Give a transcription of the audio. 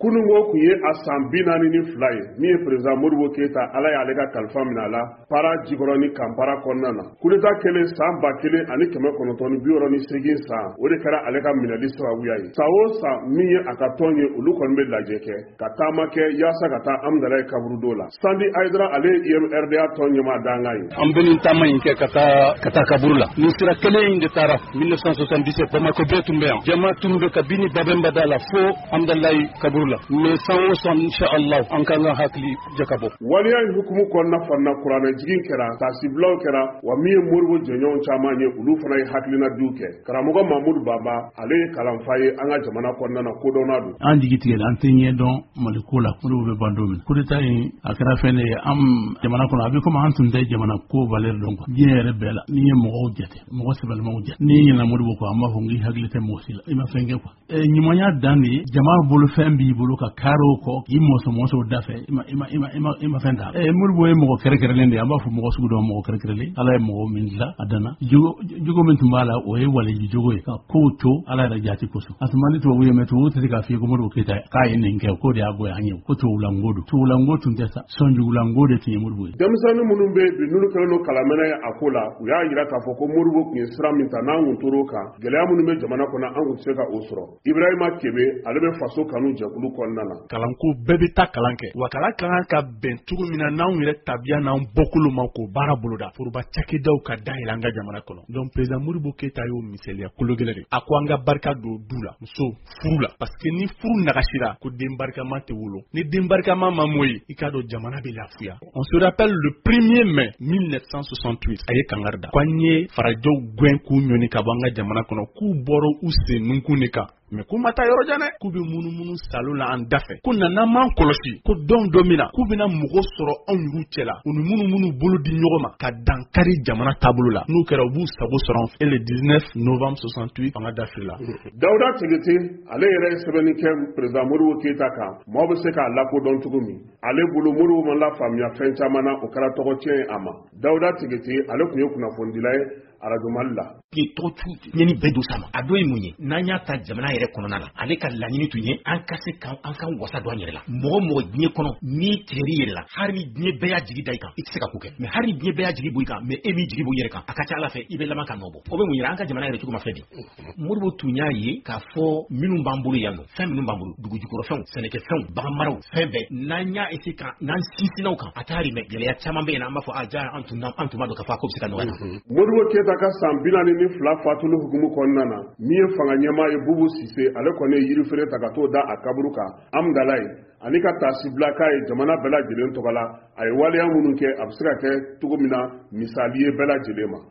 kunungo kun ye a san 42 ye min ye président Modibo Keita ala y'ale ka kalifa minɛ a la para jikɔrɔ ni Kampala kɔnɔna na kudeta kelen san 1998 san o de kɛra ale ka minɛli sababuya ye sa o sa min ye a ka tɔn ye olu kɔni bɛ lajɛ kɛ ka taama kɛ yaasa ka taa Amdalaye kaburudo la Sandi Aidara ale IMRDA tɔn ɲɛmaa danga ye an bɛ nin taama in kɛ ka taa kaburu la nin sira kelen in de taara 1977 Bamako bɛɛ tun bɛ yan jama tun bɛ kabini Babɛnbada la fo Amdalaye kaburu la mais san o san inshallah an kan ka hakili jakabɔ waliya in hukumu kɔnɔna fana kuranɛ jigin kɛra tasibulaw kɛra wa min ye Modibo jɛɲɔgɔn caman ye olu fana ye hakilina diw kɛ karamɔgɔ Mamudu Baba ale ye kalanfa ye an ka jamana kɔnɔna na kodɔnna don an jigi tigɛla an tɛ ɲɛ dɔn Maliko la Modibo bɛ ban don min kudeta in a kɛra fɛn de ye an jamana kɔnɔ a bɛ komi an tun tɛ jamana ko valeur dɔn quoi diɲɛ yɛrɛ bɛɛ la n'i ye mɔgɔw jate mɔgɔ sɛbɛlimaw jate n'i ɲinɛ Modibo kɔ an b'a fɔ n k'i hakili tɛ mɔgɔ si la i ma fɛn kɛ quoi ɲumanya dan de ye jama bolo fɛn b'i bolo ka karo kɔ k'i mɔsɔn da fɛ i ma fɛn ta Modibo ye mɔgɔ kɛrɛkɛrɛnlen de an b'a fɔ mɔgɔ sugu dɔn mɔgɔ kɛrɛkɛrɛnlen ala ye mɔgɔ min dilan a danna jogo min tun b'a la o ye waliji jogo ye ka kow to ala yɛrɛ jati kosɔn a tun man di tubabu ye mais tubabu tɛ se k'a f'i ye ko Modibo Keita k'a ye nin kɛ ko de y'a goya an ye ko tubabulanko don tubabulanko tun tɛ sa sɔnjugulanko de tun ye Modibo ye denmisɛnnin minnu bɛ bi n'olu kɛlen don kalamɛnɛ ye a ko la u y'a jira k'a fɔ ko Modibo tun ye sira min ta n'an kun tor'o kan gɛlɛya minnu bɛ jamana kɔnɔ an kun tɛ se ka o sɔrɔ Ibrahima Kebe ale bɛ faso kanu jɛkulu kɔnɔna na kalanko bɛɛ bɛ taa kalan kɛ wa kalan kan ka bɛn cogo min na n'anw yɛrɛ tabiya n'an bɔkolo ma k'o baara boloda foroba cakɛdaw ka dayɛlɛ an ka jamana kɔnɔ donc président Modibo Keita y'o misaliya kologɛlɛ de a ko an ka barika don du la muso furu la parce que ni furu nagasira ko den barikama tɛ wolo ni den barikama ma moyi i k'a dɔn jamana bɛ lafiya on se rappelle le 1er mai 1968 a ye kangari da k'an ye farajɛw gɛn k'u ɲɔni ka bɔ an ka jamana kɔnɔ k'u bɔra u sen nunkun de kan mais k'u ma taa yɔrɔ jan dɛ k'u bɛ munumunu salon la an da fɛ ko n'an m'an kɔlɔsi ko don dɔ min na k'u bɛna mɔgɔ sɔrɔ anw y'u cɛ la u ni munumunu bolo di ɲɔgɔn ma ka dankari jamana taabolo la n'u kɛra u b'u sago sɔrɔ an fɛ le 19 novembre 68 fanga dafiri la Dawuda Tegete ale yɛrɛ ye sɛbɛnni kɛ président Modibo Keita kan maaw bɛ se k'a lakodɔn cogo min ale bolo Modibo ma lafaamuya fɛn caman na o kɛra tɔgɔ tiɲɛ ye a ma Dawuda Tegete ale tun ye kunnafonidila ye Radio Mali la ye tɔgɔtu ɲɛni bɛɛ don sama a dɔ ye mun ye n'an y'a ta jamana yɛrɛ kɔnɔna la ale ka laɲini tun ye an ka se an ka wasa don an yɛrɛ la mɔgɔ diɲɛ kɔnɔ n'i tigɛr'i yɛrɛ la hari ni diɲɛ bɛɛ y'a jigi da i kan i tɛ se ka ko kɛ mais hari ni diɲɛ bɛɛ y'a jigi bɔ i kan mais e m'i jigi bɔ i yɛrɛ kan a ka ca Ala fɛ i bɛ laban ka nɔ bɔ o bɛ mun yira an ka jamana yɛrɛ cogo ma fɛ bi Modibo tun y'a ye k'a fɔ minnu b'an bolo yan nɔ fɛn minnu b'an bolo dugujukɔrɔfɛnw sɛnɛkɛfɛnw baganmaraw fɛn bɛɛ n'an y'a essayer ka n'an sinsinnaw kan a t'a rimɛ gɛlɛya caman bɛ yen an b'a fɔ a ja an tun b'a dɔn k'a fɔ a ko bɛ se ka nɔgɔya Modibo Keita ka san 42 fatulu hukumu kɔnɔna na min ye fanga ɲɛmaa ye Bubu Sise ale kɔni ye yirifere ta ka t'o da a kaburu kan Amdalaye ani ka taasibila k'a ye jamana bɛɛ lajɛlen tɔgɔ la a ye waleya minnu kɛ a bɛ se ka kɛ cogo min na misali ye bɛɛ lajɛlen ma